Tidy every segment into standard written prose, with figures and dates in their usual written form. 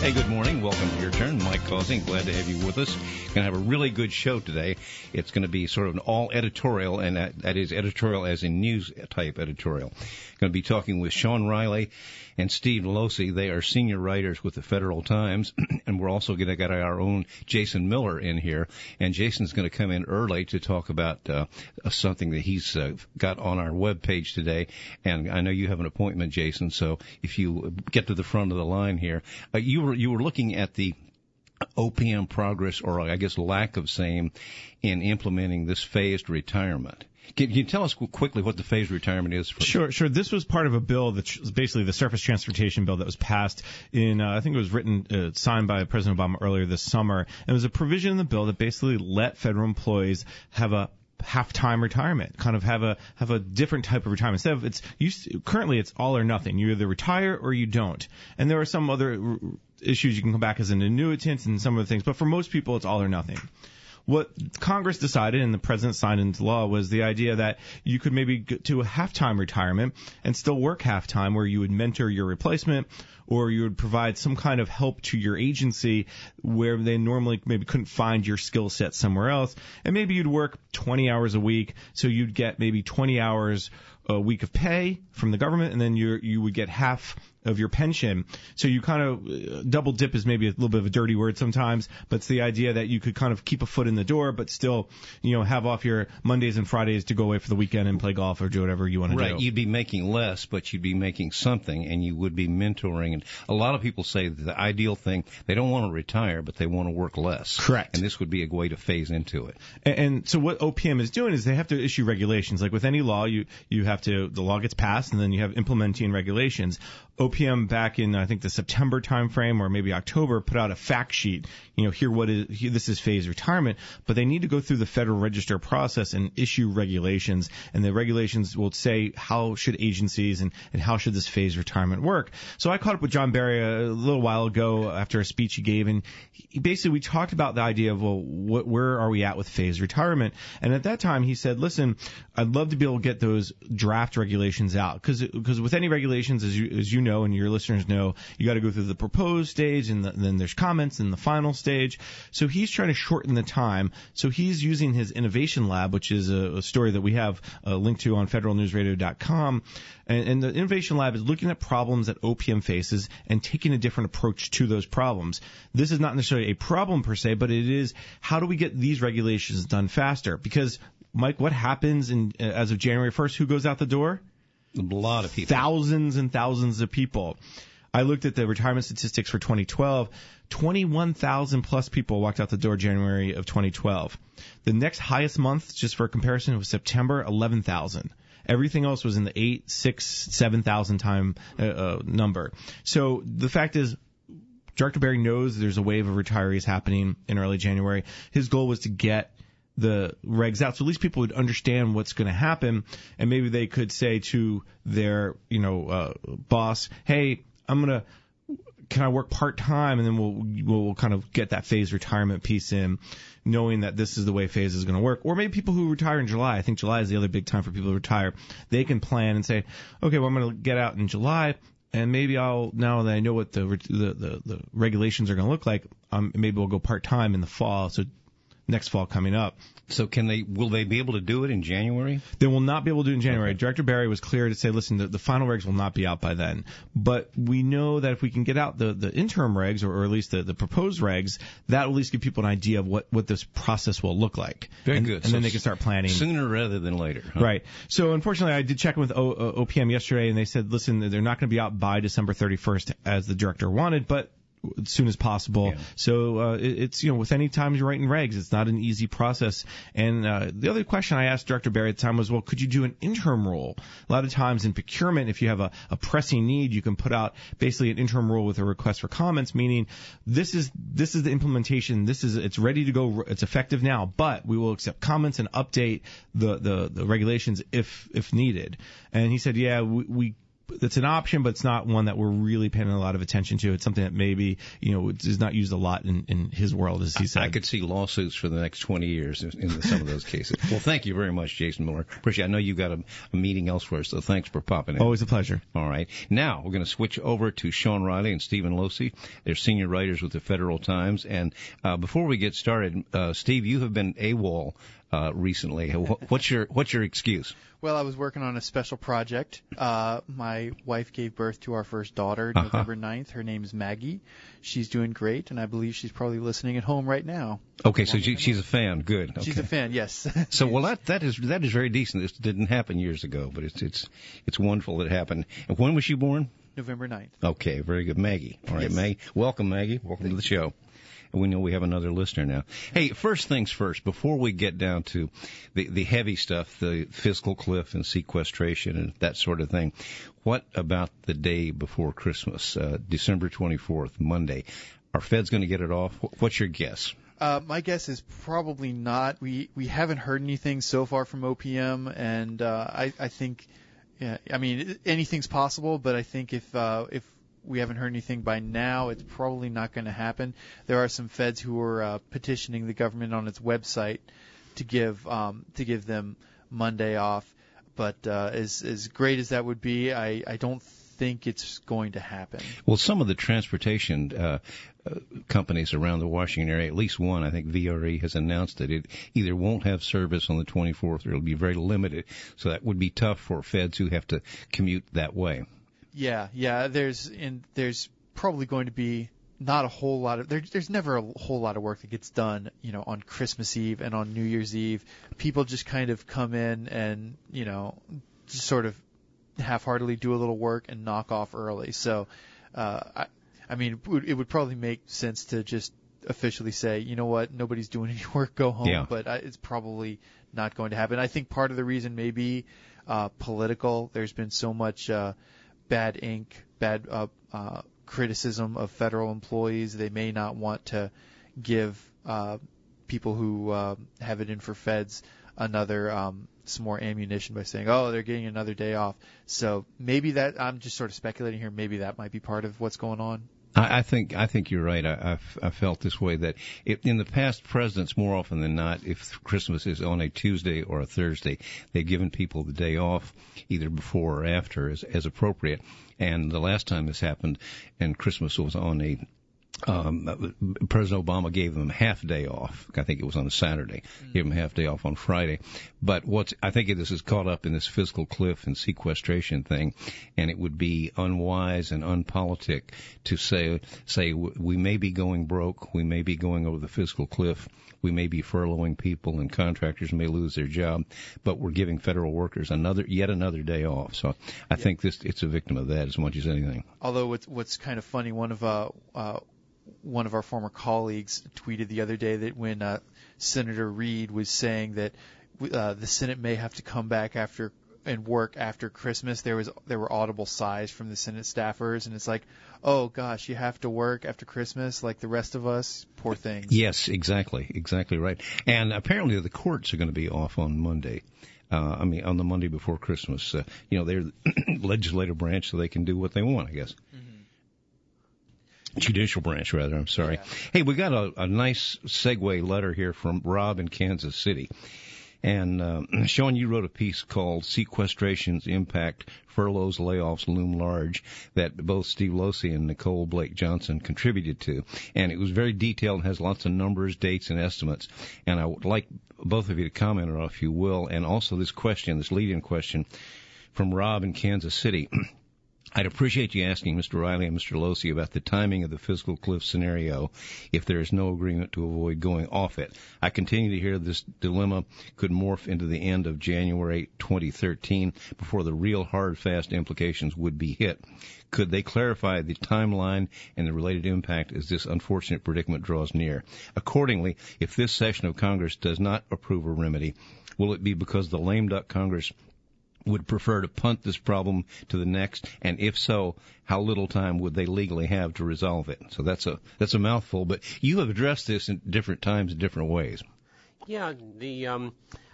Hey, good morning. Welcome to Your Turn. Mike Causing, glad to have you with us. Going to have a really good show today. It's going to be sort of an all editorial, and that is editorial as in news type editorial. Going to be talking with Sean Riley and Steve Losi. They are senior writers with the Federal Times, and we're also going to get our own Jason Miller in here. And Jason's going to come in early to talk about something that he's got on our webpage today. And I know you have an appointment, Jason, so if you get to the front of the line here, you were looking at the OPM progress, or I guess lack of same, in implementing this phased retirement. Can you tell us quickly what the phased retirement is? Sure. This was part of a bill that's basically the surface transportation bill that was passed in, I think it was signed by President Obama earlier this summer. And it was a provision in the bill that basically let federal employees have a half-time retirement, kind of have a different type of retirement. Instead of currently it's all or nothing. You either retire or you don't. And there are some other issues you can come back as an annuitant and some of the things, but for most people it's all or nothing. What Congress decided and the president signed into law was the idea that you could maybe get to a half-time retirement and still work half-time, where you would mentor your replacement or you would provide some kind of help to your agency where they normally maybe couldn't find your skill set somewhere else. And maybe you'd work 20 hours a week, so you'd get maybe 20 hours a week of pay from the government, and then you would get half of your pension. So you kind of double dip is maybe a little bit of a dirty word sometimes, but it's the idea that you could kind of keep a foot in the door, but still, have off your Mondays and Fridays to go away for the weekend and play golf or do whatever you want to do. Right. You'd be making less, but you'd be making something, and you would be mentoring. And a lot of people say that the ideal thing, they don't want to retire, but they want to work less. Correct. And this would be a way to phase into it. And so what OPM is doing is they have to issue regulations. Like with any law, the law gets passed, and then you have implementing regulations. OPM back in, I think, the September timeframe or maybe October put out a fact sheet. This is phased retirement, but they need to go through the Federal Register process and issue regulations, and the regulations will say how should agencies and how should this phased retirement work. So I caught up with John Barry a little while ago after a speech he gave, and we talked about the idea of, where are we at with phased retirement? And at that time he said, listen, I'd love to be able to get those draft regulations out, because with any regulations, as you know and your listeners know, you got to go through the proposed stage, and then there's comments in the final stage. So he's trying to shorten the time. So he's using his Innovation Lab, which is a story that we have a link to on federalnewsradio.com. And the Innovation Lab is looking at problems that OPM faces and taking a different approach to those problems. This is not necessarily a problem per se, but it is, how do we get these regulations done faster? Because, Mike, what happens as of January 1st? Who goes out the door? A lot of people. Thousands and thousands of people. I looked at the retirement statistics for 2012. 21,000 plus people walked out the door January of 2012. The next highest month, just for comparison, was September, 11,000. Everything else was in the 8, 6, 7,000 time number. So the fact is, Director Barry knows there's a wave of retirees happening in early January. His goal was to get the regs out, so at least people would understand what's going to happen, and maybe they could say to their boss, hey, can I work part-time, and then we'll kind of get that phased retirement piece in, knowing that this is the way phase is going to work. Or maybe people who retire in July. I think July is the other big time for people to retire. They can plan and say, okay, well, I'm going to get out in July, and maybe now that I know what the regulations are going to look like, maybe we'll go part-time in the fall, so next fall coming up. So will they be able to do it in January? They will not be able to do it in January. Okay. Director Barry was clear to say, listen, the final regs will not be out by then. But we know that if we can get out the interim regs, or at least the proposed regs, that will at least give people an idea of what this process will look like. Very good. And then they can start planning. Sooner rather than later. Huh? Right. So unfortunately, I did check with OPM yesterday, and they said, listen, they're not going to be out by December 31st as the director wanted, but as soon as possible. Yeah. So it's, with any time you're writing regs, it's not an easy process. And the other question I asked Director Barry at the time was, well, could you do an interim rule? A lot of times in procurement, if you have a pressing need, you can put out basically an interim rule with a request for comments, meaning this is the implementation. It's ready to go. It's effective now, but we will accept comments and update the regulations if needed. And he said, yeah, we it's an option, but it's not one that we're really paying a lot of attention to. It's something that maybe, is not used a lot in his world, as he said. I could see lawsuits for the next 20 years in some of those cases. Well, thank you very much, Jason Miller. Appreciate it. I know you've got a meeting elsewhere, so thanks for popping in. Always a pleasure. All right. Now, we're going to switch over to Sean Riley and Stephen Losey. They're senior writers with the Federal Times. And before we get started, Steve, you have been AWOL recently. What's your excuse? Well, I was working on a special project. My wife gave birth to our first daughter November 9th. Her name's Maggie. She's doing great, and I believe she's probably listening at home right now. Okay, so she's a fan. Good. Okay. She's a fan, yes. So, well, that is very decent. This didn't happen years ago, but it's wonderful that it happened. And when was she born? November 9th. Okay, very good. Maggie. All right, yes. Maggie. Welcome, Maggie. Welcome to the show. We know we have another listener now. Hey, first things first, before we get down to the heavy stuff, the fiscal cliff and sequestration and that sort of thing, what about the day before Christmas, December 24th, Monday? Are feds going to get it off? What's your guess? My guess is probably not. We haven't heard anything so far from OPM, and I think, yeah, I mean, anything's possible, but I think if we haven't heard anything by now, it's probably not going to happen. There are some feds who are petitioning the government on its website to give them Monday off. But as great as that would be, I don't think it's going to happen. Well, some of the transportation companies around the Washington area, at least one, I think VRE, has announced that it either won't have service on the 24th or it'll be very limited. So that would be tough for feds who have to commute that way. Yeah. There's probably going to be not a whole lot of there's never a whole lot of work that gets done, on Christmas Eve and on New Year's Eve. People just kind of come in and just sort of half-heartedly do a little work and knock off early. So, I mean, it would probably make sense to just officially say, you know what, nobody's doing any work, go home. Yeah. But it's probably not going to happen. I think part of the reason may be political. There's been so much bad ink, bad criticism of federal employees. They may not want to give people who have it in for feds another some more ammunition by saying, oh, they're getting another day off. So maybe that, I'm just sort of speculating here, maybe that might be part of what's going on. I think you're right. I felt this way, that in the past, presidents more often than not, if Christmas is on a Tuesday or a Thursday, they've given people the day off either before or after as appropriate. And the last time this happened, and Christmas was on a President Obama gave them half day off. I think it was on a Saturday. Gave them half day off on Friday. But I think this is caught up in this fiscal cliff and sequestration thing, and it would be unwise and unpolitic to say we may be going broke, we may be going over the fiscal cliff, we may be furloughing people, and contractors may lose their job, but we're giving federal workers yet another day off. So I think it's a victim of that as much as anything. Although what's kind of funny, one of our former colleagues tweeted the other day that when Senator Reid was saying that the Senate may have to come back after and work after Christmas, there were audible sighs from the Senate staffers, and it's like, oh gosh, you have to work after Christmas like the rest of us, poor things. Yes, exactly right. And apparently the courts are going to be off on Monday. On the Monday before Christmas. They're the legislative branch, so they can do what they want, I guess. Mm-hmm. Judicial branch, rather. I'm sorry. Yeah. Hey, we got a nice segue letter here from Rob in Kansas City. And, Sean, you wrote a piece called Sequestration's Impact, Furloughs, Layoffs Loom Large, that both Steve Losey and Nicole Blake Johnson contributed to. And it was very detailed and has lots of numbers, dates, and estimates. And I would like both of you to comment on it, if you will. And also this lead-in question from Rob in Kansas City. I'd appreciate you asking Mr. Riley and Mr. Losey about the timing of the fiscal cliff scenario if there is no agreement to avoid going off it. I continue to hear this dilemma could morph into the end of January 2013 before the real hard, fast implications would be hit. Could they clarify the timeline and the related impact as this unfortunate predicament draws near? Accordingly, if this session of Congress does not approve a remedy, will it be because the lame duck Congress would prefer to punt this problem to the next, and if so, how little time would they legally have to resolve it? So that's a mouthful, but you have addressed this in different times in different ways. Yeah,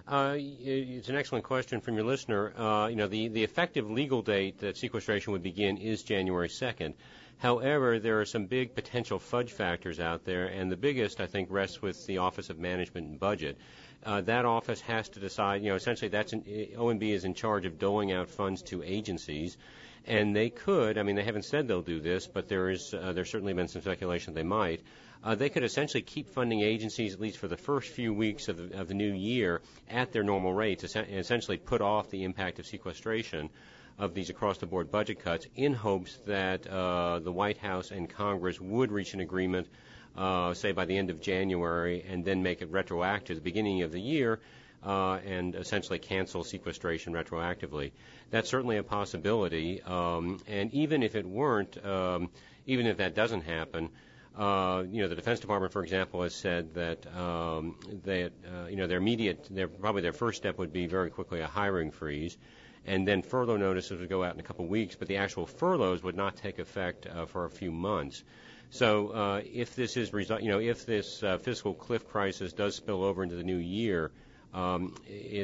It's an excellent question from your listener. The effective legal date that sequestration would begin is January 2nd. However, there are some big potential fudge factors out there, and the biggest, I think, rests with the Office of Management and Budget. That office has to decide, essentially OMB is in charge of doling out funds to agencies, and they could, they haven't said they'll do this, but there's certainly been some speculation they might. They could essentially keep funding agencies, at least for the first few weeks of the new year, at their normal rates, and essentially put off the impact of sequestration of these across-the-board budget cuts in hopes that the White House and Congress would reach an agreement, say by the end of January, and then make it retroactive at the beginning of the year, and essentially cancel sequestration retroactively. That's certainly a possibility, and even if it weren't, even if that doesn't happen, the Defense Department, for example, has said that their first step would be very quickly a hiring freeze, and then furlough notices would go out in a couple of weeks, but the actual furloughs would not take effect for a few months. So if this is fiscal cliff crisis does spill over into the new year, the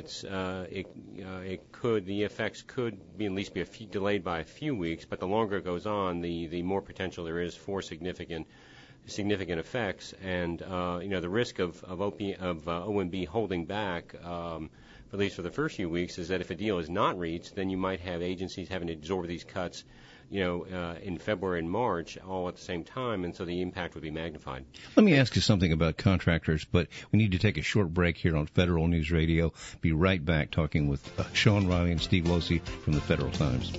effects could be at least delayed by a few weeks, but the longer it goes on, the more potential there is for significant effects, and the risk of OMB holding back, at least for the first few weeks, is that if a deal is not reached, then you might have agencies having to absorb these cuts, in February and March all at the same time, and so the impact would be magnified. Let me ask you something about contractors, but we need to take a short break here on Federal News Radio. Be right back talking with Sean Riley and Steve Losey from the Federal Times.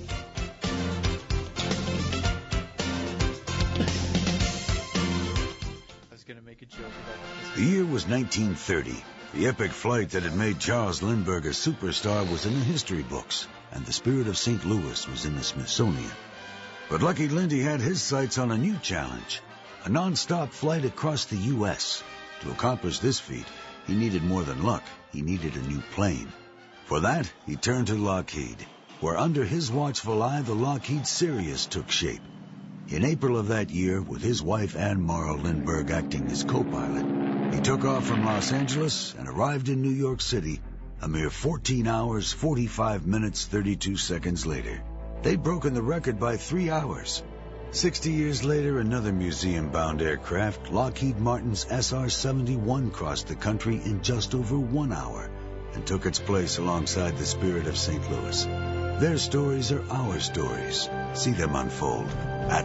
The year was 1930. The epic flight that had made Charles Lindbergh a superstar was in the history books, and the Spirit of St. Louis was in the Smithsonian. But Lucky Lindy had his sights on a new challenge, a non-stop flight across the U.S. To accomplish this feat, he needed more than luck. He needed a new plane. For that, he turned to Lockheed, where under his watchful eye, the Lockheed Sirius took shape. In April of that year, with his wife Anne Morrow Lindbergh acting as co-pilot, he took off from Los Angeles and arrived in New York City a mere 14 hours, 45 minutes, 32 seconds later. They'd broken the record by 3 hours. 60 years later, another museum-bound aircraft, Lockheed Martin's SR-71, crossed the country in just over 1 hour and took its place alongside the Spirit of St. Louis. Their stories are our stories. See them unfold at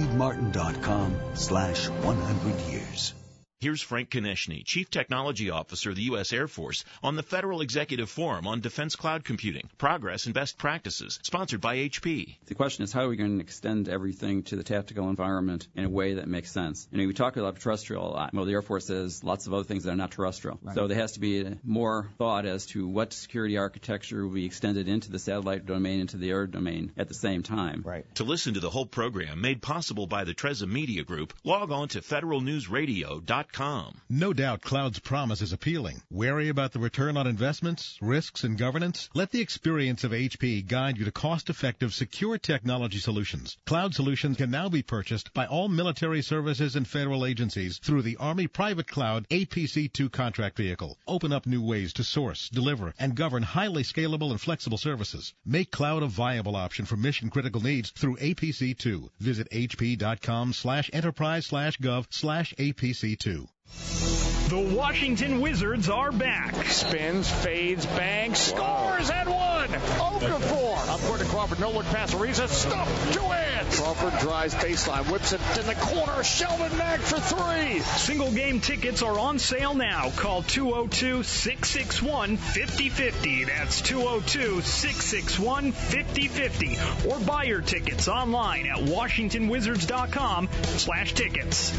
LockheedMartin.com/100 years. Here's Frank Konechny, Chief Technology Officer of the U.S. Air Force, on the Federal Executive Forum on Defense Cloud Computing, Progress and Best Practices, sponsored by HP. The question is, how are we going to extend everything to the tactical environment in a way that makes sense? We talk about terrestrial a lot. Well, the Air Force says lots of other things that are not terrestrial. Right. So there has to be more thought as to what security architecture will be extended into the satellite domain, into the air domain at the same time. Right. To listen to the whole program made possible by the Treza Media Group, log on to federalnewsradio.com. No doubt cloud's promise is appealing. Wary about the return on investments, risks, and governance? Let the experience of HP guide you to cost-effective, secure technology solutions. Cloud solutions can now be purchased by all military services and federal agencies through the Army Private Cloud APC-2 contract vehicle. Open up new ways to source, deliver, and govern highly scalable and flexible services. Make cloud a viable option for mission-critical needs through APC-2. Visit hp.com/enterprise/gov/APC-2. The Washington Wizards are back. Spins, fades, bangs, scores, and one. Okafor. Up court to Crawford. No look pass. Ariza stuffed to it. Crawford drives baseline. Whips it in the corner. Sheldon Mack for three. Single game tickets are on sale now. Call 202-661-5050. That's 202-661-5050. Or buy your tickets online at WashingtonWizards.com/tickets.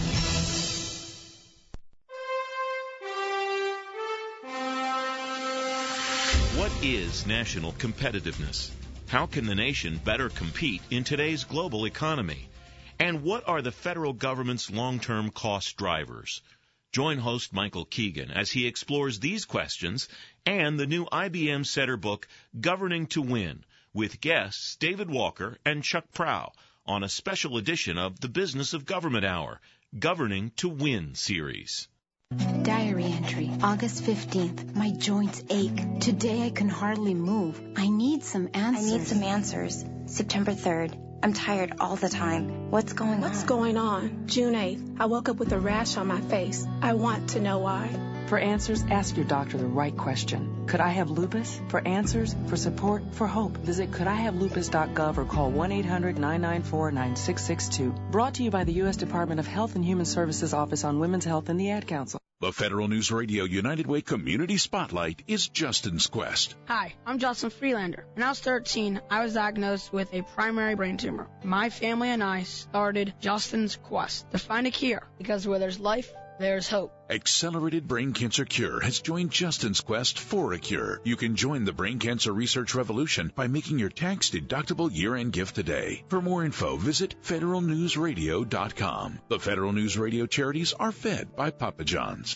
What is national competitiveness? How can the nation better compete in today's global economy? And what are the federal government's long-term cost drivers? Join host Michael Keegan as he explores these questions and the new IBM Setter book, Governing to Win, with guests David Walker and Chuck Prow on a special edition of the Business of Government Hour, Governing to Win series. Diary entry, August 15th. My joints ache. Today I can hardly move. I need some answers. September 3rd. I'm tired all the time. What's going on? June 8th. I woke up with a rash on my face. I want to know why. For answers, ask your doctor the right question. Could I have lupus? For answers, for support, for hope, visit couldihavelupus.gov or call 1-800-994-9662. Brought to you by the U.S. Department of Health and Human Services Office on Women's Health and the Ad Council. The Federal News Radio United Way Community Spotlight is Justin's Quest. Hi, I'm Justin Freelander. When I was 13, I was diagnosed with a primary brain tumor. My family and I started Justin's Quest to find a cure, because where there's life, there's hope. Accelerated Brain Cancer Cure has joined Justin's Quest for a cure. You can join the brain cancer research revolution by making your tax-deductible year-end gift today. For more info, visit federalnewsradio.com. The Federal News Radio charities are fed by Papa John's.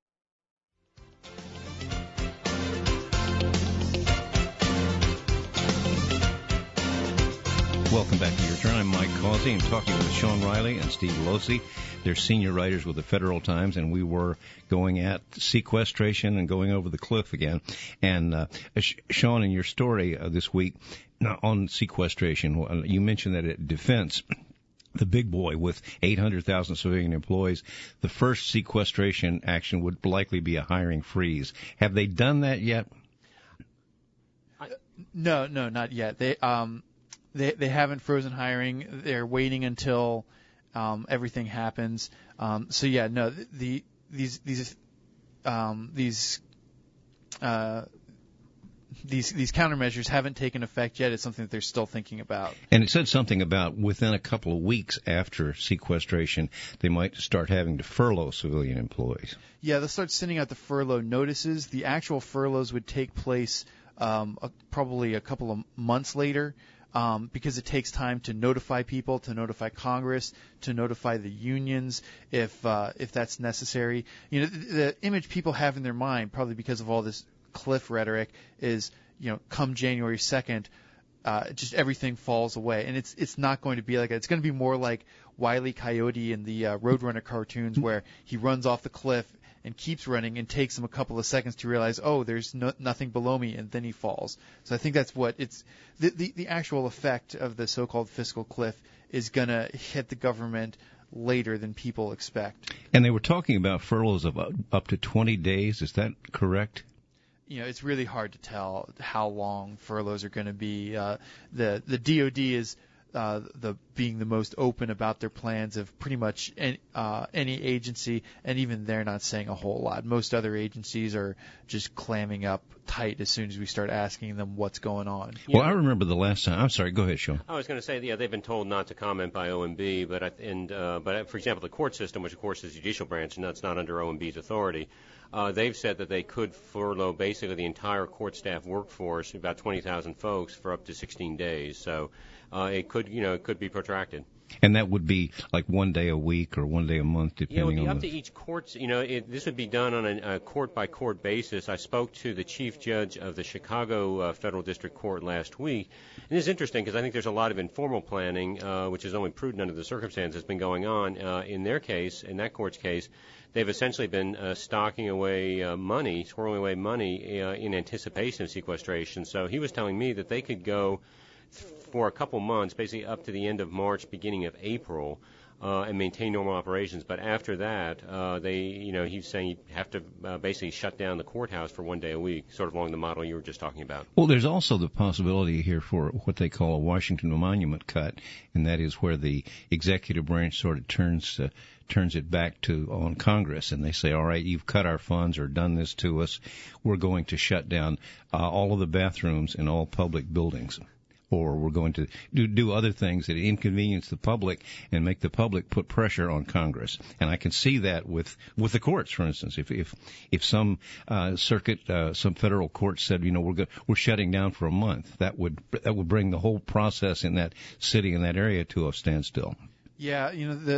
Welcome back to Your Turn. I'm Mike Causey. I'm talking with Sean Riley and Steve Losey. They're senior writers with the Federal Times, and we were going at sequestration and going over the cliff again. And Sean, in your story this week on sequestration, you mentioned that at Defense, the big boy with 800,000 civilian employees, the first sequestration action would likely be a hiring freeze. Have they done that yet? No, not yet. They haven't frozen hiring. They're waiting until everything happens. These countermeasures haven't taken effect yet. It's something that they're still thinking about. And it said something about within a couple of weeks after sequestration, they might start having to furlough civilian employees. Yeah, they'll start sending out the furlough notices. The actual furloughs would take place probably a couple of months later. Because it takes time to notify people, to notify Congress, to notify the unions if that's necessary. You know, the image people have in their mind, probably because of all this cliff rhetoric, is, you know, come January 2nd, just everything falls away, and it's not going to be like that. It's going to be more like Wile E. Coyote in the Roadrunner cartoons, where he runs off the cliff and keeps running and takes him a couple of seconds to realize, oh, there's nothing below me, and then he falls. So I think that's what it's the actual effect of the so-called fiscal cliff is going to hit the government later than people expect. And they were talking about furloughs of up to 20 days. Is that correct? You know, it's really hard to tell how long furloughs are going to be. The DOD is being the most open about their plans of pretty much any agency, and even they're not saying a whole lot. Most other agencies are just clamming up tight as soon as we start asking them what's going on. Well, I remember the last time. I'm sorry, go ahead, Sean. I was going to say, yeah, they've been told not to comment by OMB, but for example, the court system, which of course is the judicial branch, and that's not under OMB's authority. They've said that they could furlough basically the entire court staff workforce, about 20,000 folks, for up to 16 days. So it could be protracted. And that would be like one day a week or one day a month, depending on. It would be up to each court. This would be done on a court-by-court basis. I spoke to the chief judge of the Chicago Federal District Court last week. And it's interesting because I think there's a lot of informal planning, which is only prudent under the circumstances, been going on. In their case, in that court's case, they've essentially been stocking away swirling away money in anticipation of sequestration. So he was telling me that they could go for a couple months, basically up to the end of March, beginning of April, and maintain normal operations. But after that, he's saying you have to basically shut down the courthouse for one day a week, sort of along the model you were just talking about. Well, there's also the possibility here for what they call a Washington Monument cut, and that is where the executive branch sort of turns it back on Congress, and they say, all right, you've cut our funds or done this to us. We're going to shut down all of the bathrooms in all public buildings. Or we're going to do other things that inconvenience the public and make the public put pressure on Congress. And I can see that with the courts, for instance. If some circuit, some federal court said, we're shutting down for a month, that would bring the whole process in that city, in that area, to a standstill. Yeah,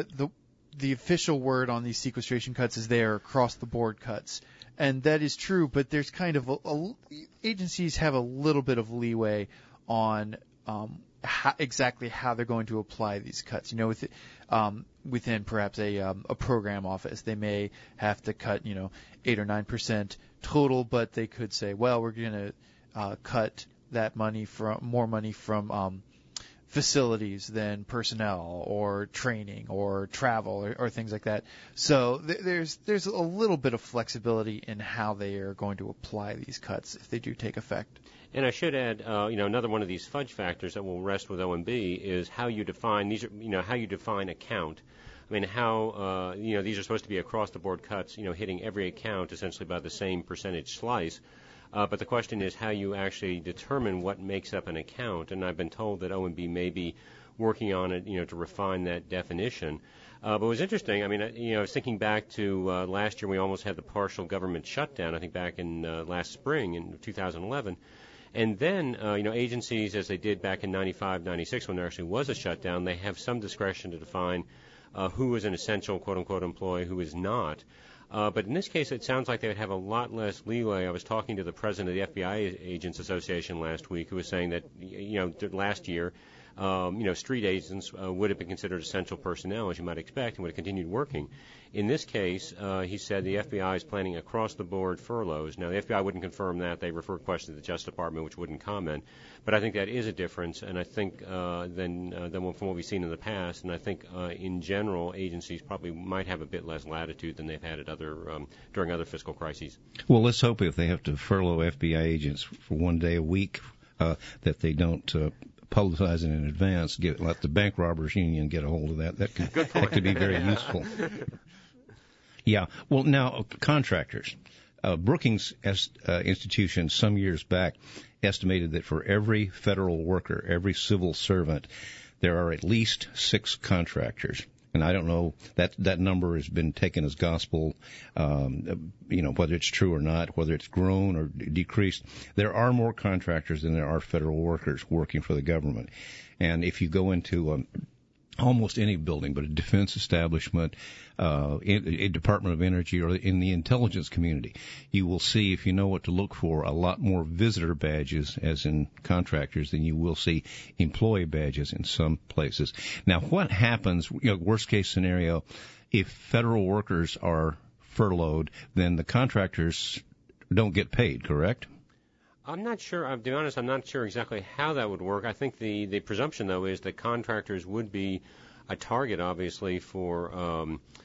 the official word on these sequestration cuts is they are across-the-board cuts. And that is true, but there's kind of agencies have a little bit of leeway on exactly how they're going to apply these cuts. Within perhaps a program office, they may have to cut 8 or 9% total, but they could say, well, we're going to cut that money from facilities than personnel or training or travel or things like that. So there's a little bit of flexibility in how they are going to apply these cuts if they do take effect. And I should add, another one of these fudge factors that will rest with OMB is how you define how you define account. I mean, how these are supposed to be across the board cuts, hitting every account essentially by the same percentage slice. But the question is how you actually determine what makes up an account, and I've been told that OMB may be working on it, to refine that definition. But it was interesting. I mean, I was thinking back to last year we almost had the partial government shutdown, I think back in last spring in 2011. And then, agencies, as they did back in 95, 96 when there actually was a shutdown, they have some discretion to define who is an essential, quote-unquote, employee, who is not. But in this case, it sounds like they would have a lot less leeway. I was talking to the president of the FBI Agents Association last week, who was saying that, last year, street agents would have been considered essential personnel, as you might expect, and would have continued working. In this case, he said the FBI is planning across-the-board furloughs. Now, the FBI wouldn't confirm that. They referred questions to the Justice Department, which wouldn't comment. But I think that is a difference, and I think than from what we've seen in the past. And I think, in general, agencies probably might have a bit less latitude than they've had at during other fiscal crises. Well, let's hope if they have to furlough FBI agents for one day a week, that they don't publicize it in advance. Let the bank robbers union get a hold of that. That could be very useful. Yeah. Well, now contractors. Brookings Institution some years back estimated that for every federal worker, every civil servant, there are at least 6 contractors. And I don't know, that number has been taken as gospel, whether it's true or not, whether it's grown or decreased. There are more contractors than there are federal workers working for the government. And if you go into almost any building, but a defense establishment, a Department of Energy, or in the intelligence community, you will see, if you know what to look for, a lot more visitor badges, as in contractors, than you will see employee badges in some places. Now, what happens, worst case scenario, if federal workers are furloughed, then the contractors don't get paid, correct? I'm not sure. To be honest, I'm not sure exactly how that would work. I think the presumption, though, is that contractors would be a target, obviously, for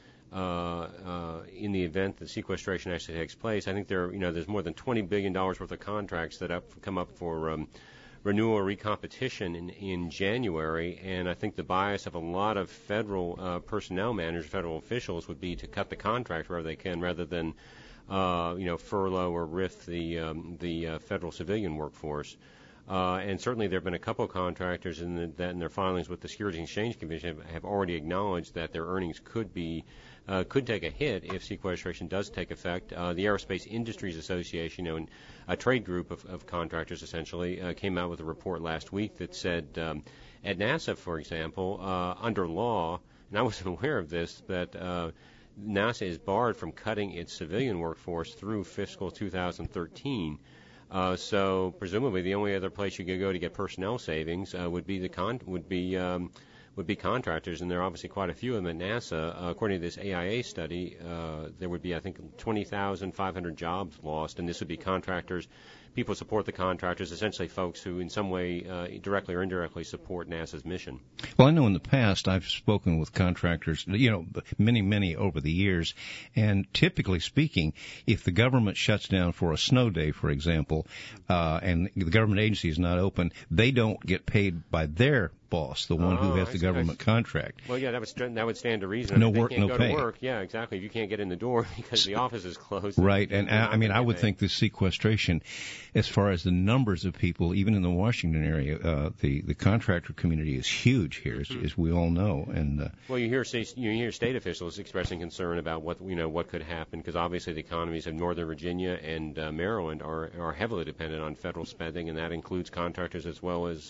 in the event that sequestration actually takes place. I think there's more than $20 billion worth of contracts that come up for renewal or recompetition in January, and I think the bias of a lot of federal personnel managers, federal officials, would be to cut the contract wherever they can, rather than furlough or RIF the federal civilian workforce. And certainly there have been a couple of contractors in their filings with the Securities and Exchange Commission have already acknowledged that their earnings could take a hit if sequestration does take effect. The Aerospace Industries Association, a trade group of contractors essentially, came out with a report last week that said at NASA, for example, under law, and I wasn't aware of this, that NASA is barred from cutting its civilian workforce through fiscal 2013. So presumably the only other place you could go to get personnel savings would be contractors, and there are obviously quite a few of them at NASA. According to this AIA study, there would be, I think, 20,500 jobs lost, and this would be contractors. People support the contractors, essentially folks who in some way directly or indirectly support NASA's mission. Well, I know in the past I've spoken with contractors, many over the years, and typically speaking, if the government shuts down for a snow day, for example, and the government agency is not open, they don't get paid by their boss, the one who has the government contract. Well, yeah, that would stand to reason. No work, no pay. To work, yeah, exactly. If you can't get in the door because the office is closed. Right, and I would think the sequestration, as far as the numbers of people, even in the Washington area, the contractor community is huge here, as we all know. And well, you hear state officials expressing concern about what could happen, because obviously the economies of Northern Virginia and Maryland are heavily dependent on federal spending, and that includes contractors as well as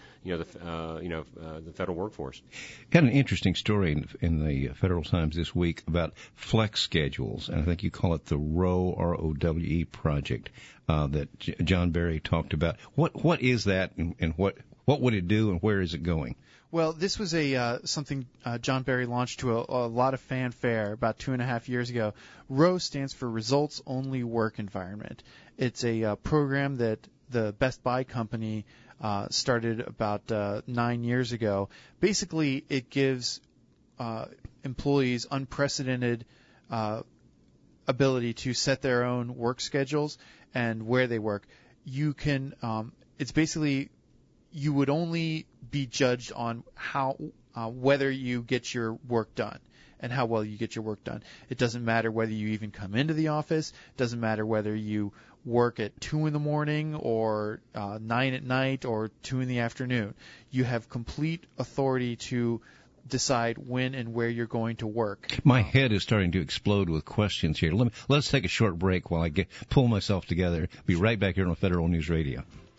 the federal workforce. Got an interesting story in the Federal Times this week about flex schedules, and I think you call it the ROWE, R-O-W-E project that John Barry talked about. What is that, and what What would it do, and where is it going? Well, this was something John Barry launched to a lot of fanfare about 2.5 years ago. ROWE stands for Results Only Work Environment. It's a program that the Best Buy company started about 9 years ago. Basically, it gives employees unprecedented ability to set their own work schedules and where they work. You can, it's basically, you would only be judged on how whether you get your work done and how well you get your work done. It doesn't matter whether you even come into the office. It doesn't matter whether you work at 2 in the morning or 9 at night or 2 in the afternoon. You have complete authority to decide when and where you're going to work. My head is starting to explode with questions here. Let's take a short break while I pull myself together. Be right back here on Federal News Radio.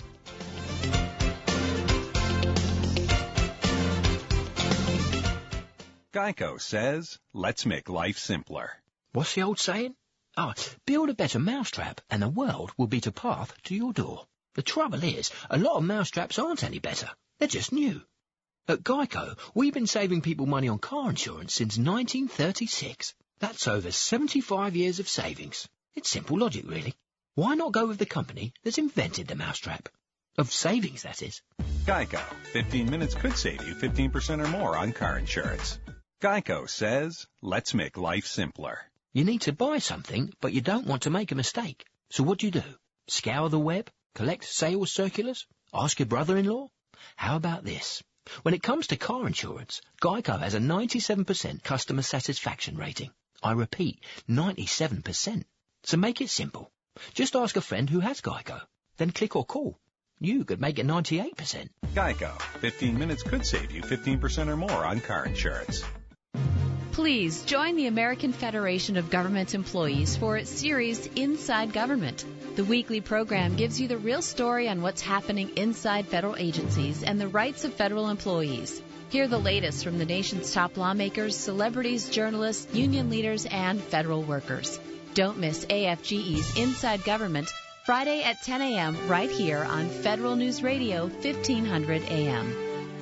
Geico says, let's make life simpler. What's the old saying? Build a better mousetrap and the world will be to path to your door. The trouble is, a lot of mousetraps aren't any better. They're just new. At Geico, we've been saving people money on car insurance since 1936. That's over 75 years of savings. It's simple logic, really. Why not go with the company that's invented the mousetrap? Of savings, that is. Geico. 15 minutes could save you 15% or more on car insurance. Geico says, let's make life simpler. You need to buy something, but you don't want to make a mistake. So what do? Scour the web? Collect sales circulars? Ask your brother-in-law? How about this? When it comes to car insurance, Geico has a 97% customer satisfaction rating. I repeat, 97%. So make it simple. Just ask a friend who has Geico. Then click or call. You could make it 98%. Geico. 15 minutes could save you 15% or more on car insurance. Please join the American Federation of Government Employees for its series Inside Government. The weekly program gives you the real story on what's happening inside federal agencies and the rights of federal employees. Hear the latest from the nation's top lawmakers, celebrities, journalists, union leaders, and federal workers. Don't miss AFGE's Inside Government, Friday at 10 a.m. right here on Federal News Radio, 1500 a.m.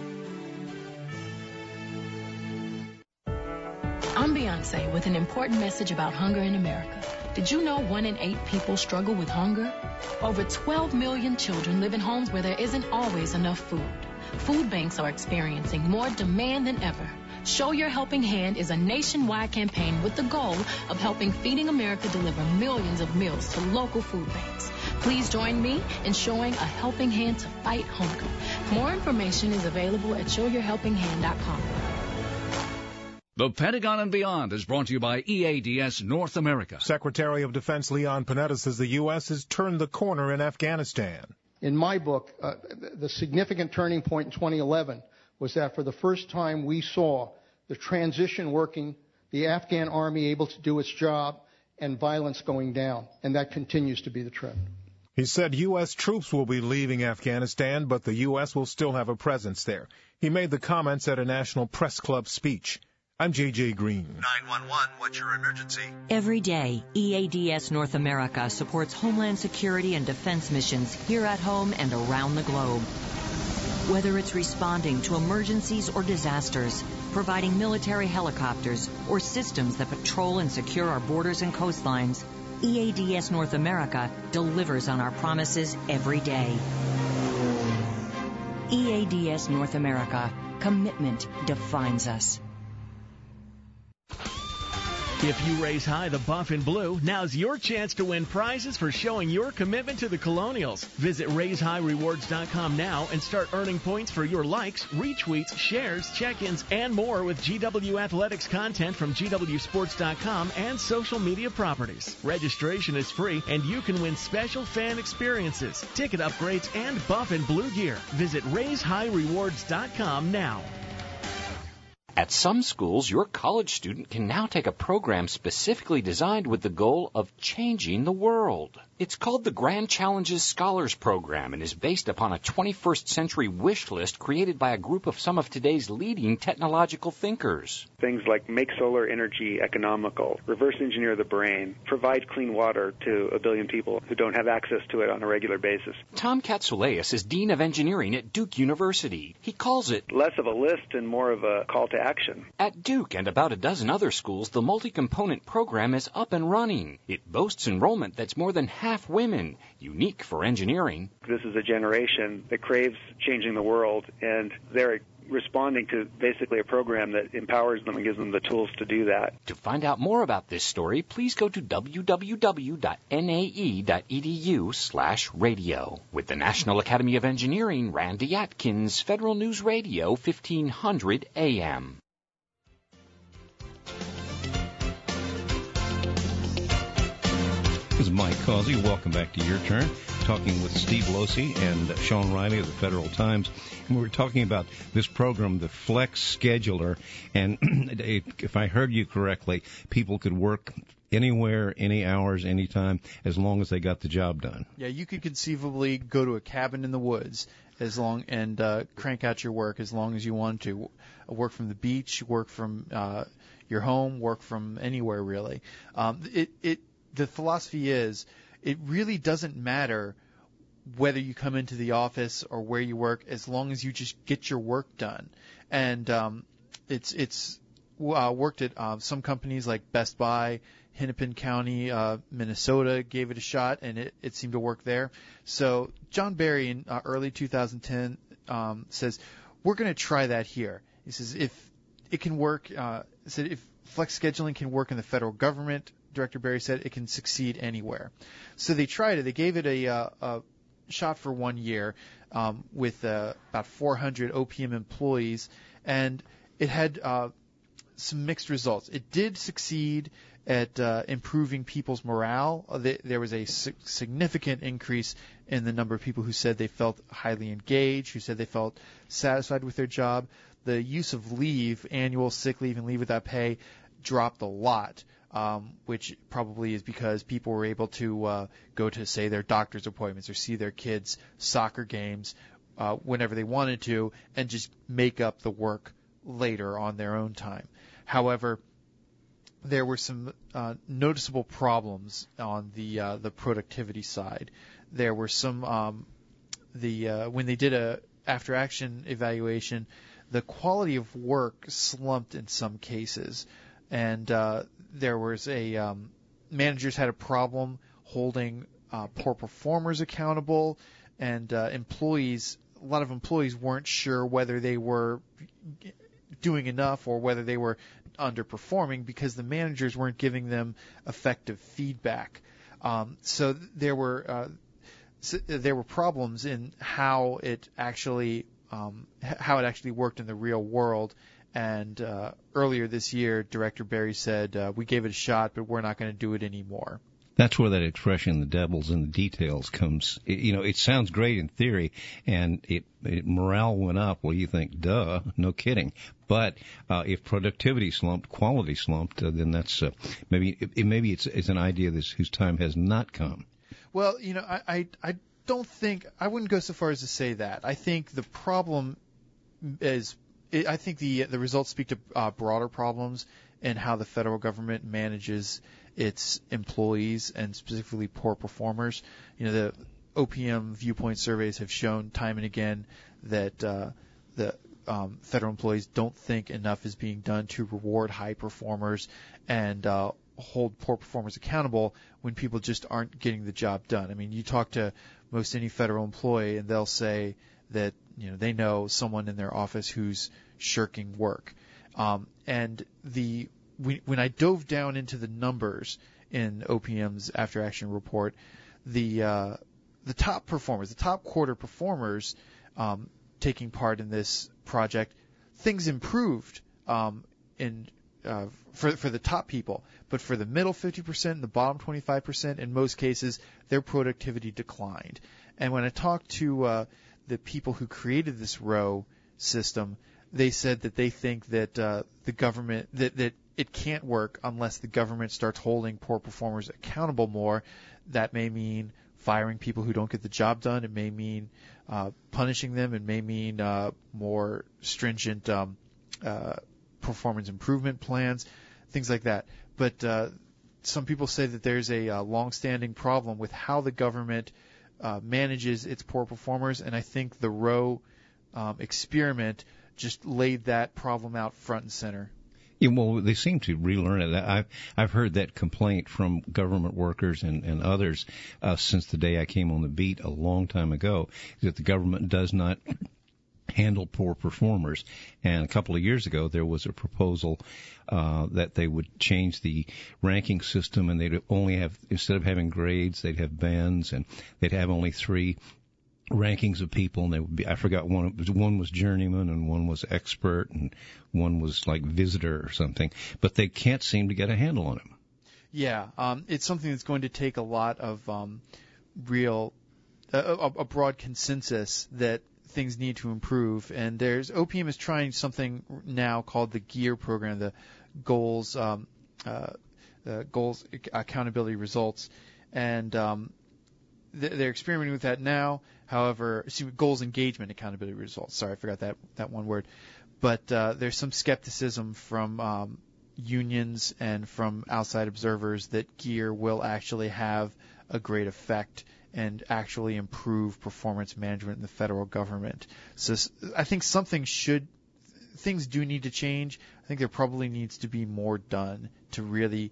I'm Beyonce with an important message about hunger in America. Did you know 1 in 8 people struggle with hunger? Over 12 million children live in homes where there isn't always enough food. Food banks are experiencing more demand than ever. Show Your Helping Hand is a nationwide campaign with the goal of helping Feeding America deliver millions of meals to local food banks. Please join me in showing a helping hand to fight hunger. More information is available at showyourhelpinghand.com. The Pentagon and Beyond is brought to you by EADS North America. Secretary of Defense Leon Panetta says the U.S. has turned the corner in Afghanistan. In my book, the significant turning point in 2011 was that for the first time we saw the transition working, the Afghan army able to do its job, and violence going down. And that continues to be the trend. He said U.S. troops will be leaving Afghanistan, but the U.S. will still have a presence there. He made the comments at a National Press Club speech. I'm J.J. Green. 911, what's your emergency? Every day, EADS North America supports Homeland Security and defense missions here at home and around the globe. Whether it's responding to emergencies or disasters, providing military helicopters, or systems that patrol and secure our borders and coastlines, EADS North America delivers on our promises every day. EADS North America. Commitment defines us. If you raise high the buff in blue, now's your chance to win prizes for showing your commitment to the Colonials. Visit RaiseHighRewards.com now and start earning points for your likes, retweets, shares, check-ins, and more with GW Athletics content from GWSports.com and social media properties. Registration is free, and you can win special fan experiences, ticket upgrades, and buff and blue gear. Visit RaiseHighRewards.com now. At some schools, your college student can now take a program specifically designed with the goal of changing the world. It's called the Grand Challenges Scholars Program and is based upon a 21st century wish list created by a group of some of today's leading technological thinkers. Things like make solar energy economical, reverse engineer the brain, provide clean water to 1 billion people who don't have access to it on a regular basis. Tom Katsouleas is Dean of Engineering at Duke University. He calls it less of a list and more of a call to action. At Duke and about a dozen other schools, the multi-component program is up and running. It boasts enrollment that's more than half women, unique for engineering. This is a generation that craves changing the world, and they're responding to basically a program that empowers them and gives them the tools to do that. To find out more about this story, please go to www.nae.edu/radio. With the National Academy of Engineering, Randy Atkins, Federal News Radio, 1500 AM. This is Mike Causey. Welcome back to Your Turn, talking with Steve Losey and Sean Riley of the Federal Times. And we're talking about this program, the Flex Scheduler. And if I heard you correctly, people could work anywhere, any hours, anytime, as long as they got the job done. Yeah, you could conceivably go to a cabin in the woods and crank out your work as long as you want to. Work from the beach, work from your home, work from anywhere, really. The philosophy is it really doesn't matter whether you come into the office or where you work as long as you just get your work done. And it's worked at some companies like Best Buy, Hennepin County, Minnesota gave it a shot, and it seemed to work there. So John Barry in early 2010 says, we're going to try that here. He says if it can work, if flex scheduling can work in the federal government, Director Barry said it can succeed anywhere. So they tried it. They gave it a shot for 1 year with about 400 OPM employees, and it had some mixed results. It did succeed at improving people's morale. There was a significant increase in the number of people who said they felt highly engaged, who said they felt satisfied with their job. The use of leave, annual sick leave and leave without pay, dropped a lot. Which probably is because people were able to go to, say, their doctor's appointments or see their kids' soccer games whenever they wanted to and just make up the work later on their own time. However, there were some noticeable problems on the productivity side. There were some when they did a after-action evaluation, the quality of work slumped in some cases. And there was managers had a problem holding poor performers accountable, and a lot of employees weren't sure whether they were doing enough or whether they were underperforming because the managers weren't giving them effective feedback. So there were problems in how it actually worked in the real world. And earlier this year, Director Barry said, we gave it a shot, but we're not going to do it anymore. That's where that expression, the devil's in the details, comes. It sounds great in theory, and morale went up. Well, you think, duh, no kidding. But if productivity slumped, quality slumped, then that's maybe it's an idea whose time has not come. Well, I wouldn't go so far as to say that. I think the problem is, I think the results speak to broader problems in how the federal government manages its employees and specifically poor performers. The OPM viewpoint surveys have shown time and again that the federal employees don't think enough is being done to reward high performers and hold poor performers accountable when people just aren't getting the job done. I mean, you talk to most any federal employee and they'll say that they know someone in their office who's shirking work. And when I dove down into the numbers in OPM's after action report, the top performers, the top quarter performers taking part in this project, things improved for the top people, but for the middle 50% and the bottom 25%, in most cases, their productivity declined. And when I talked to the people who created this row system, they said that they think that the government that it can't work unless the government starts holding poor performers accountable more. That may mean firing people who don't get the job done. It may mean punishing them. It may mean more stringent performance improvement plans, things like that. But some people say that there's a long-standing problem with how the government manages its poor performers, and I think the Roe experiment just laid that problem out front and center. Yeah, well, they seem to relearn it. I've heard that complaint from government workers and others since the day I came on the beat a long time ago, that the government does not handle poor performers. And a couple of years ago, there was a proposal that they would change the ranking system, and they'd only have, instead of having grades, they'd have bands, and they'd have only 3 rankings of people, and they would be, I forgot, one was journeyman and one was expert and one was like visitor or something, but they can't seem to get a handle on it. Yeah, it's something that's going to take a lot of real a broad consensus that things need to improve, and OPM is trying something now called the GEAR program, the Goals Accountability Results, and they're experimenting with that now. However, Goals Engagement Accountability Results. Sorry, I forgot that one word. But there's some skepticism from unions and from outside observers that GEAR will actually have a great effect and actually improve performance management in the federal government. So I think things do need to change. I think there probably needs to be more done to really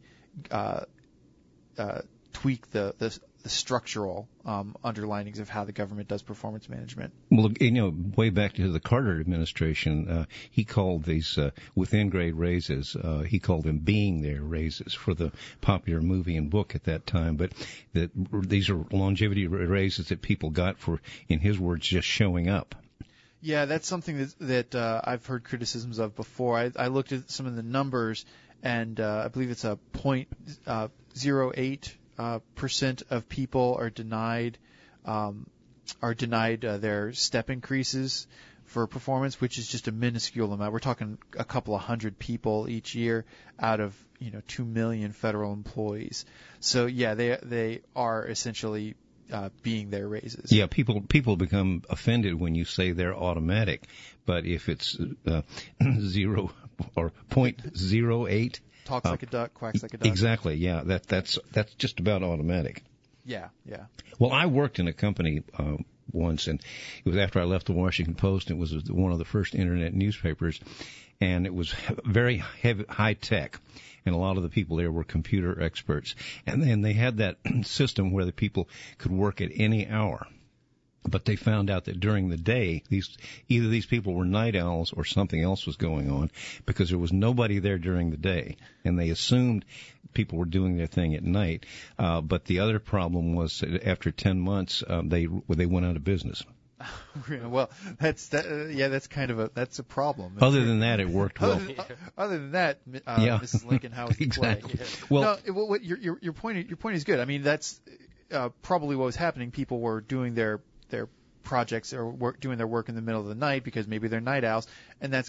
tweak the structural underlinings of how the government does performance management. Well, way back to the Carter administration, he called these within-grade raises, he called them being there raises for the popular movie and book at that time. But these are longevity raises that people got for, in his words, just showing up. Yeah, that's something that I've heard criticisms of before. I looked at some of the numbers, and I believe it's a 0.08% of people are denied their step increases for performance, which is just a minuscule amount. We're talking a couple of hundred people each year out of 2 million federal employees. So yeah, they are essentially being their raises. Yeah, people become offended when you say they're automatic, but if it's 0 or 0.08. Talks like a duck, quacks like a duck. Exactly, yeah. That's just about automatic. Yeah. Well, I worked in a company once, and it was after I left the Washington Post. It was one of the first internet newspapers, and it was very high tech, and a lot of the people there were computer experts. And then they had that system where the people could work at any hour. But they found out that during the day, either these people were night owls or something else was going on, because there was nobody there during the day, and they assumed people were doing their thing at night. But the other problem was that after 10 months, they went out of business. Well, that's kind of a problem. Other than that, it worked well. Other than that, Mrs. Lincoln, how was exactly. the play? Well, your point is good. I mean, that's probably what was happening. People were doing their projects or doing their work in the middle of the night because maybe they're night owls, and that's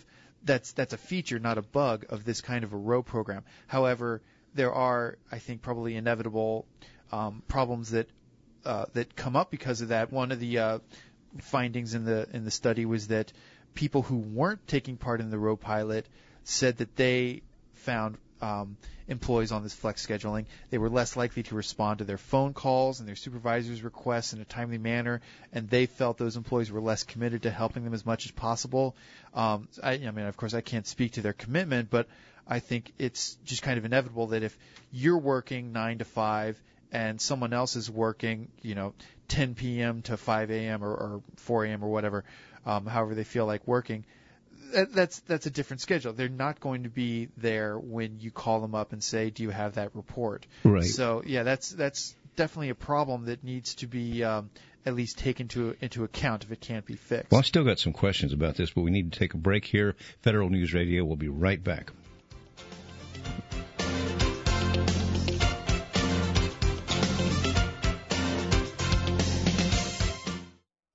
a feature, not a bug, of this kind of a Roe program. However, there are, I think, probably inevitable problems that come up because of that. One of the findings in the study was that people who weren't taking part in the Roe pilot said that they found employees on this flex scheduling, they were less likely to respond to their phone calls and their supervisors' requests in a timely manner, and they felt those employees were less committed to helping them as much as possible. I mean, of course, I can't speak to their commitment, but I think it's just kind of inevitable that if you're working 9 to 5 and someone else is working, 10 p.m. to 5 a.m. or 4 a.m. or whatever, however they feel like working, that's a different schedule. They're not going to be there when you call them up and say, "Do you have that report?" Right. So yeah, that's definitely a problem that needs to be at least taken into account if it can't be fixed. Well, I still got some questions about this, but we need to take a break here. Federal News Radio will be right back.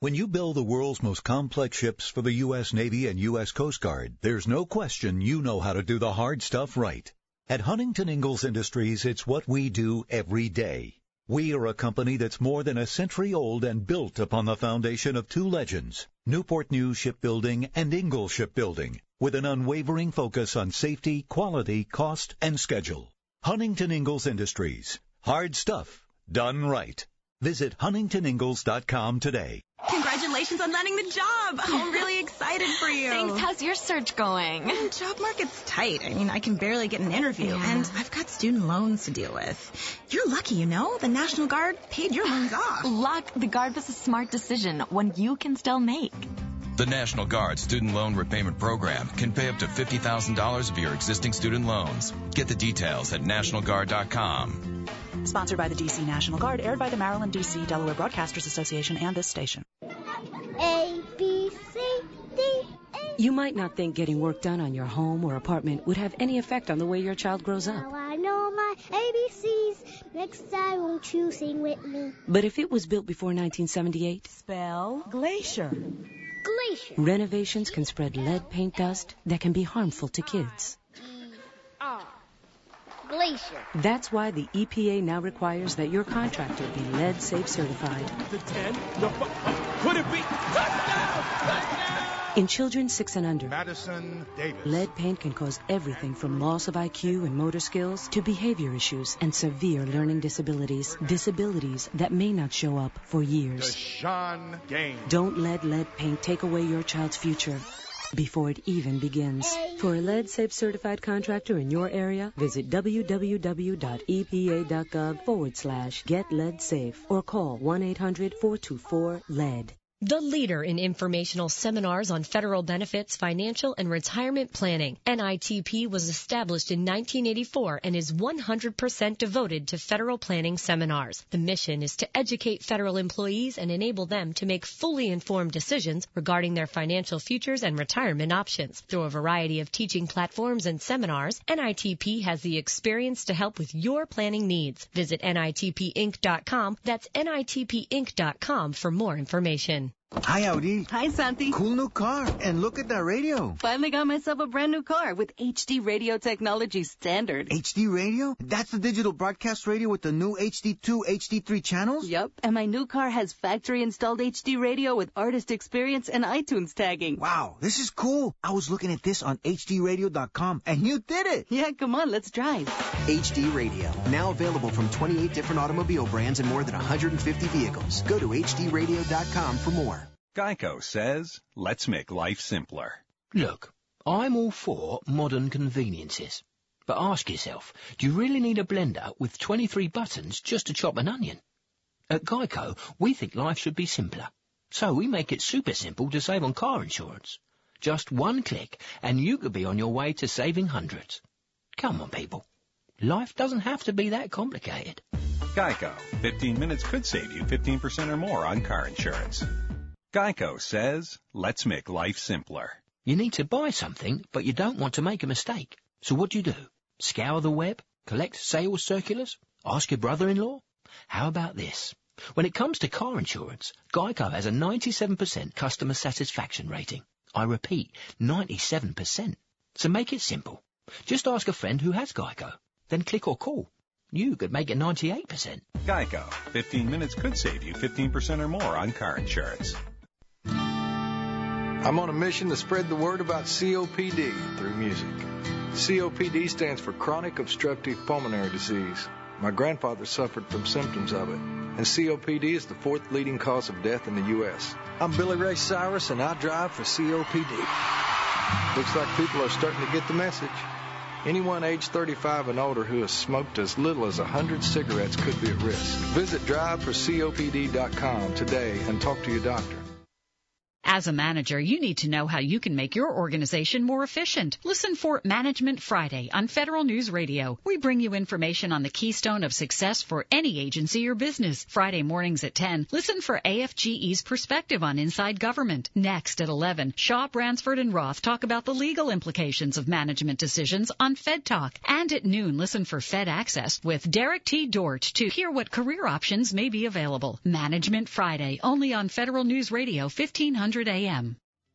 When you build the world's most complex ships for the U.S. Navy and U.S. Coast Guard, there's no question you know how to do the hard stuff right. At Huntington Ingalls Industries, it's what we do every day. We are a company that's more than a century old and built upon the foundation of two legends, Newport News Shipbuilding and Ingalls Shipbuilding, with an unwavering focus on safety, quality, cost, and schedule. Huntington Ingalls Industries. Hard stuff done right. Visit huntingtoningalls.com today. Congratulations on landing the job. I'm really excited for you. Thanks. How's your search going? Job market's tight. I mean, I can barely get an interview, and I've got student loans to deal with. You're lucky, you know. The National Guard paid your loans off. Luck. The Guard was a smart decision, one you can still make. The National Guard Student Loan Repayment Program can pay up to $50,000 of your existing student loans. Get the details at nationalguard.com. Sponsored by the D.C. National Guard, aired by the Maryland, D.C. Delaware Broadcasters Association and this station. A, B, C, D, E. You might not think getting work done on your home or apartment would have any effect on the way your child grows up. Now I know my ABCs. Next time, won't you sing with me? But if it was built before 1978, spell glacier. Glacier. Renovations can spread lead paint dust that can be harmful to kids. G-R. Glacier. That's why the EPA now requires that your contractor be lead safe certified. The 10, the 5, could it be? Touchdown! In children 6 and under, Madison Davis. Lead paint can cause everything from loss of IQ and motor skills to behavior issues and severe learning disabilities. Disabilities that may not show up for years. Deshaun Gaines. Don't let lead paint take away your child's future before it even begins. For a lead-safe certified contractor in your area, visit www.epa.gov/getleadsafe or call 1-800-424-LEAD. The leader in informational seminars on federal benefits, financial, and retirement planning. NITP was established in 1984 and is 100% devoted to federal planning seminars. The mission is to educate federal employees and enable them to make fully informed decisions regarding their financial futures and retirement options. Through a variety of teaching platforms and seminars, NITP has the experience to help with your planning needs. Visit NITPinc.com. That's NITPinc.com for more information. Hi, Audi. Hi, Santi. Cool new car. And look at that radio. Finally got myself a brand new car with HD radio technology standard. HD radio? That's the digital broadcast radio with the new HD2, HD3 channels? Yep. And my new car has factory-installed HD radio with artist experience and iTunes tagging. Wow, this is cool. I was looking at this on hdradio.com, and you did it. Yeah, come on, let's drive. HD Radio. Now available from 28 different automobile brands and more than 150 vehicles. Go to hdradio.com for more. Geico says, let's make life simpler. Look, I'm all for modern conveniences. But ask yourself, do you really need a blender with 23 buttons just to chop an onion? At Geico, we think life should be simpler. So we make it super simple to save on car insurance. Just one click and you could be on your way to saving hundreds. Come on, people. Life doesn't have to be that complicated. Geico. 15 minutes could save you 15% or more on car insurance. Geico says, let's make life simpler. You need to buy something, but you don't want to make a mistake. So what do? Scour the web? Collect sales circulars? Ask your brother-in-law? How about this? When it comes to car insurance, Geico has a 97% customer satisfaction rating. I repeat, 97%. So make it simple. Just ask a friend who has Geico. Then click or call. You could make it 98%. Geico. 15 minutes could save you 15% or more on car insurance. I'm on a mission to spread the word about COPD through music. COPD stands for chronic obstructive pulmonary disease. My grandfather suffered from symptoms of it, and COPD is the fourth leading cause of death in the U.S. I'm Billy Ray Cyrus, and I drive for COPD. Looks like people are starting to get the message. Anyone age 35 and older who has smoked as little as 100 cigarettes could be at risk. Visit driveforcopd.com today and talk to your doctor. As a manager, you need to know how you can make your organization more efficient. Listen for Management Friday on Federal News Radio. We bring you information on the keystone of success for any agency or business. Friday mornings at 10, listen for AFGE's perspective on inside government. Next at 11, Shaw, Bransford, and Roth talk about the legal implications of management decisions on Fed Talk. And at noon, listen for Fed Access with Derek T. Dort to hear what career options may be available. Management Friday, only on Federal News Radio, 1500 AM.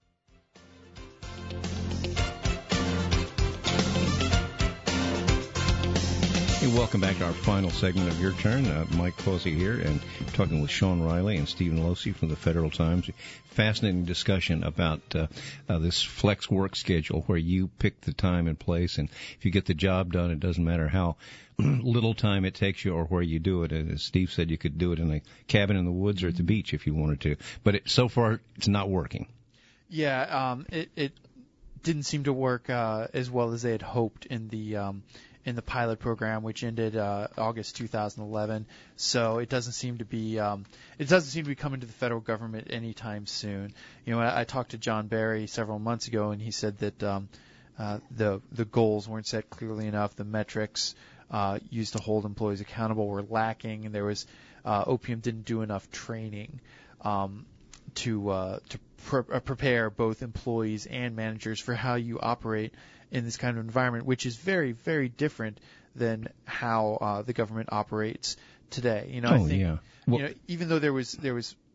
Hey, welcome back to our final segment of Your Turn. Mike Causey here, and talking with Sean Riley and Stephen Losey from the Federal Times. Fascinating discussion about this flex work schedule where you pick the time and place, and if you get the job done, it doesn't matter how little time it takes you or where you do it. As Steve said, you could do it in a cabin in the woods or at the beach if you wanted to. But so far, it's not working. Yeah, it didn't seem to work as well as they had hoped in the pilot program, which ended August 2011. So it doesn't seem to be coming to the federal government anytime soon. You know, I talked to John Barry several months ago, and he said that the goals weren't set clearly enough. The metrics used to hold employees accountable were lacking, and there was OPM didn't do enough training to prepare both employees and managers for how you operate in this kind of environment, which is very, very different than how the government operates today. You know, I think even though there was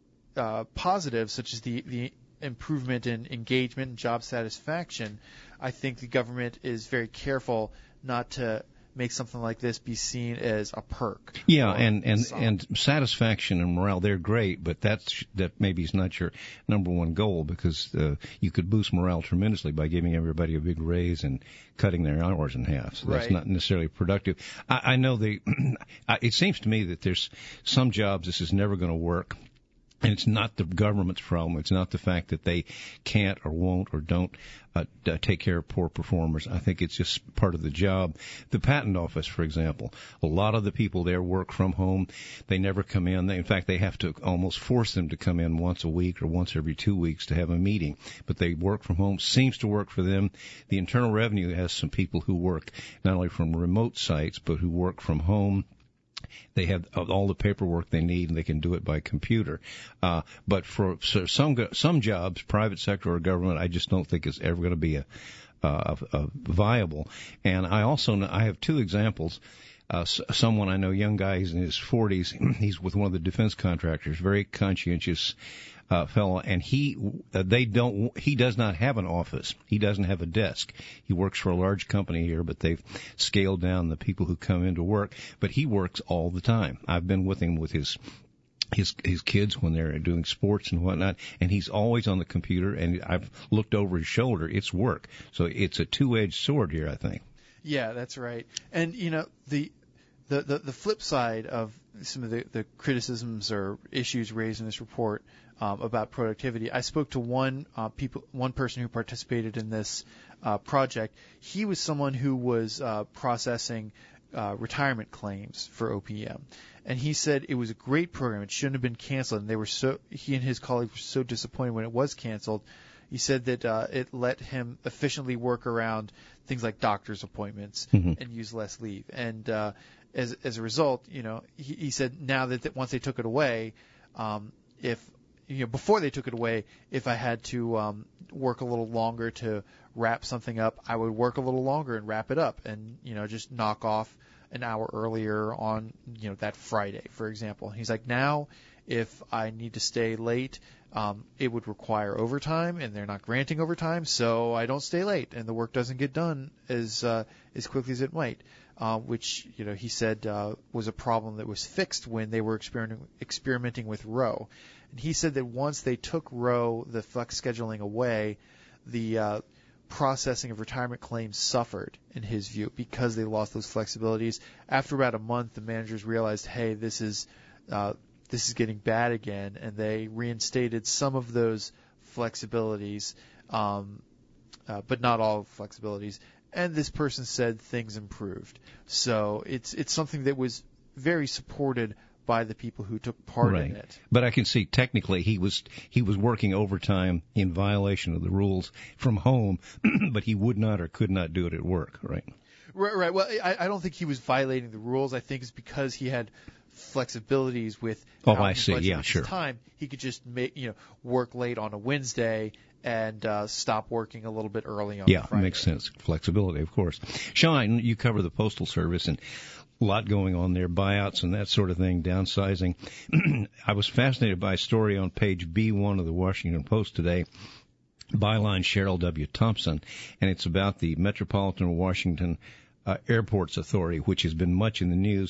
positives such as the improvement in engagement and job satisfaction, I think the government is very careful not to make something like this be seen as a perk. Yeah, and satisfaction and morale, they're great, but that maybe is not your number one goal, because you could boost morale tremendously by giving everybody a big raise and cutting their hours in half. So that's not necessarily productive. I know it seems to me that there's some jobs this is never going to work. And it's not the government's problem. It's not the fact that they can't or won't or don't take care of poor performers. I think it's just part of the job. The patent office, for example, a lot of the people there work from home. They never come in. In fact, they have to almost force them to come in once a week or once every 2 weeks to have a meeting. But they work from home. Seems to work for them. The Internal Revenue has some people who work not only from remote sites, but who work from home. They have all the paperwork they need, and they can do it by computer. But for some jobs, private sector or government, I just don't think it's ever going to be a viable. And I also know, I have two examples. Someone I know, young guy, he's in his 40s. He's with one of the defense contractors, very conscientious fellow, and he does not have an office. He doesn't have a desk. He works for a large company here, but they've scaled down the people who come into work. But he works all the time. I've been with him with his kids when they're doing sports and whatnot, and he's always on the computer, and I've looked over his shoulder. It's work. So it's a two-edged sword here, I think. Yeah, that's right. And, you know, the flip side of some of the criticisms or issues raised in this report about productivity, I spoke to one person who participated in this project. He was someone who was processing retirement claims for OPM, and he said it was a great program. It shouldn't have been canceled, and he and his colleagues were so disappointed when it was canceled. He said that it let him efficiently work around things like doctor's appointments and use less leave. And as a result, you know, he said now that once they took it away, before they took it away, if I had to work a little longer to wrap something up, I would work a little longer and wrap it up, and just knock off an hour earlier on that Friday, for example. He's like, now if I need to stay late, it would require overtime, and they're not granting overtime, so I don't stay late, and the work doesn't get done as quickly as it might. Which he said was a problem that was fixed when they were experimenting with Row. And he said that once they took Row, the flex scheduling away, the processing of retirement claims suffered, in his view, because they lost those flexibilities. After about a month, the managers realized, hey, this is getting bad again, and they reinstated some of those flexibilities, but not all flexibilities. And this person said things improved. So it's something that was very supported by the people who took part in it. But I can see technically he was working overtime in violation of the rules from home, but he would not or could not do it at work, right? Right. Well, I don't think he was violating the rules. I think it's because he had flexibilities with I see. Yeah, his sure. time. He could just work late on a Wednesday and stop working a little bit early on Friday. Yeah, makes sense. Flexibility, of course. Shine, you cover the Postal Service and a lot going on there, buyouts and that sort of thing, downsizing. I was fascinated by a story on page B1 of the Washington Post today, byline Cheryl W. Thompson, and it's about the Metropolitan Washington Airports Authority, which has been much in the news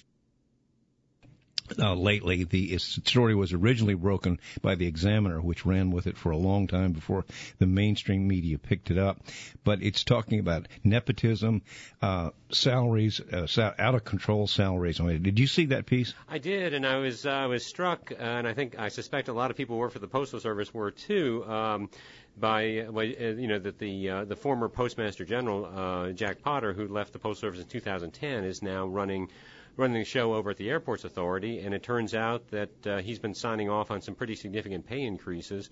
lately. The story was originally broken by the Examiner, which ran with it for a long time before the mainstream media picked it up. But it's talking about nepotism, salaries, out of control salaries. Did you see that piece? I did, and I was struck, and I suspect a lot of people who work for the Postal Service were too. That the former Postmaster General Jack Potter, who left the Postal Service in 2010, is now running the show over at the Airports Authority, and it turns out that he's been signing off on some pretty significant pay increases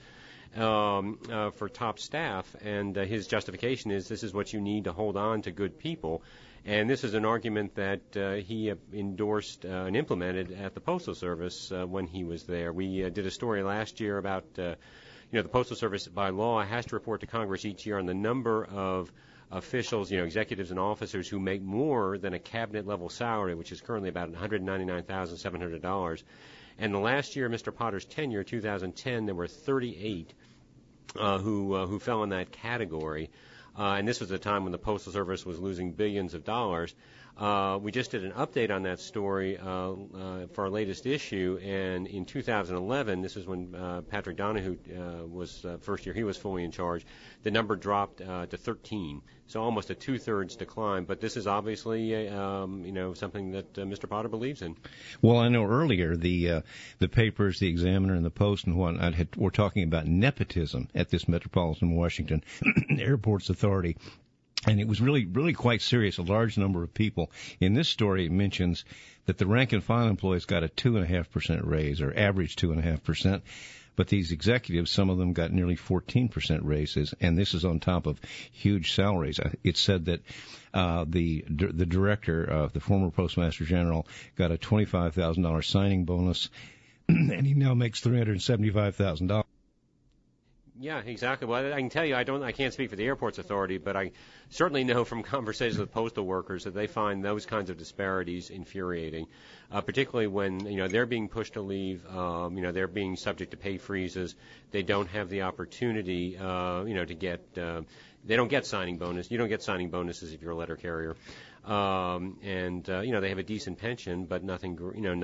for top staff, and his justification is this is what you need to hold on to good people. And this is an argument that he endorsed and implemented at the Postal Service when he was there. We did a story last year about the Postal Service by law has to report to Congress each year on the number of officials, executives and officers who make more than a cabinet-level salary, which is currently about $199,700. And the last year, Mr. Potter's tenure, 2010, there were 38 who fell in that category. And this was a time when the Postal Service was losing billions of dollars. We just did an update on that story for our latest issue, and in 2011, this is when Patrick Donahue was first year he was fully in charge, the number dropped to 13, so almost a two-thirds decline. But this is obviously something that Mr. Potter believes in. Well, I know earlier the papers, the Examiner and the Post and whatnot were talking about nepotism at this Metropolitan Washington Airports Authority. And it was really, really quite serious, a large number of people. In this story, it mentions that the rank-and-file employees got a 2.5% raise, or average 2.5%. But these executives, some of them got nearly 14% raises, and this is on top of huge salaries. It said that the director, the former Postmaster General, got a $25,000 signing bonus, and he now makes $375,000. Yeah, exactly. Well, I can tell you, I can't speak for the Airports Authority, but I certainly know from conversations with postal workers that they find those kinds of disparities infuriating, particularly when they're being pushed to leave. They're being subject to pay freezes. They don't have the opportunity, to get. They don't get signing bonus. You don't get signing bonuses if you're a letter carrier. They have a decent pension, but nothing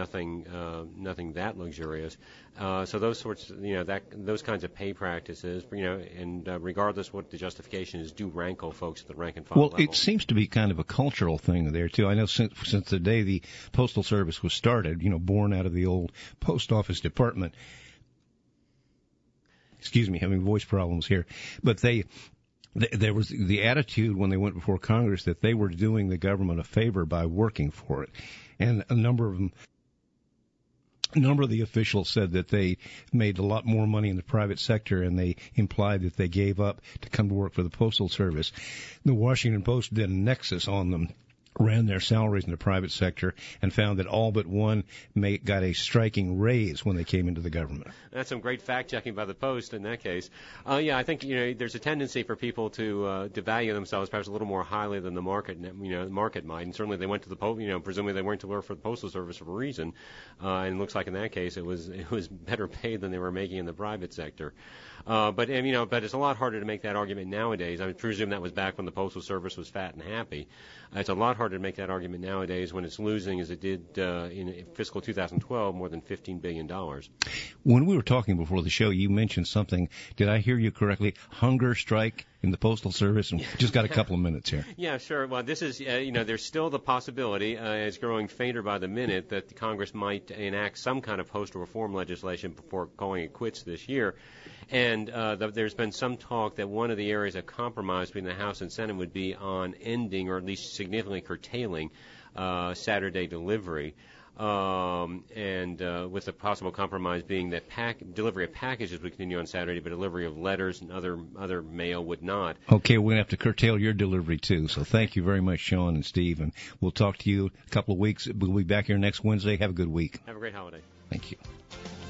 that luxurious. So those sorts, those kinds of pay practices, and regardless what the justification is, do rankle folks at the rank and file level. Well, it seems to be kind of a cultural thing there too. I know since the day the Postal Service was started, born out of the old post office department. Excuse me, having voice problems here, but there was the attitude when they went before Congress that they were doing the government a favor by working for it. And a number of the officials said that they made a lot more money in the private sector, and they implied that they gave up to come to work for the Postal Service. The Washington Post did a nexus on them, ran their salaries in the private sector, and found that all but one got a striking raise when they came into the government. That's some great fact-checking by the Post in that case. I think there's a tendency for people to value themselves perhaps a little more highly than the market, the market might. And certainly they went to the presumably they went to work for the Postal Service for a reason. And it looks like in that case it was better paid than they were making in the private sector. But it's a lot harder to make that argument nowadays. I presume that was back when the Postal Service was fat and happy. It's a lot harder to make that argument nowadays when it's losing, as it did in fiscal 2012, more than $15 billion. When we were talking before the show, you mentioned something. Did I hear you correctly? Hunger strike in the Postal Service? And we just got a couple of minutes here. Yeah, sure. Well, this is, there's still the possibility, it's growing fainter by the minute, that Congress might enact some kind of postal reform legislation before calling it quits this year. And there's been some talk that one of the areas of compromise between the House and Senate would be on ending or at least significantly curtailing Saturday delivery. and with the possible compromise being that delivery of packages would continue on Saturday, but delivery of letters and other mail would not. Okay, we're going to have to curtail your delivery, too. So thank you very much, Sean and Steve, and we'll talk to you a couple of weeks. We'll be back here next Wednesday. Have a good week. Have a great holiday. Thank you.